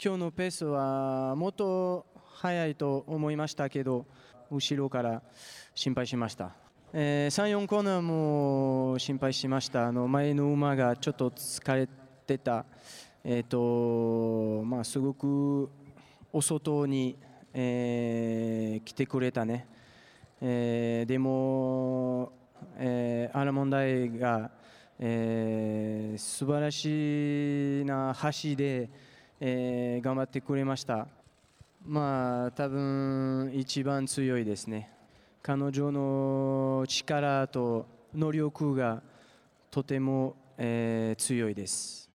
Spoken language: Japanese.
今日のペースはもっと速いと思いましたけど、後ろから心配しました。3、4コーナーも心配しました。前の馬がちょっと疲れてた。すごくお外に、来てくれたね。でも、アラモンダイが、素晴らしいな走りで、頑張ってくれました。多分一番強いですね。彼女の力と能力がとても、強いです。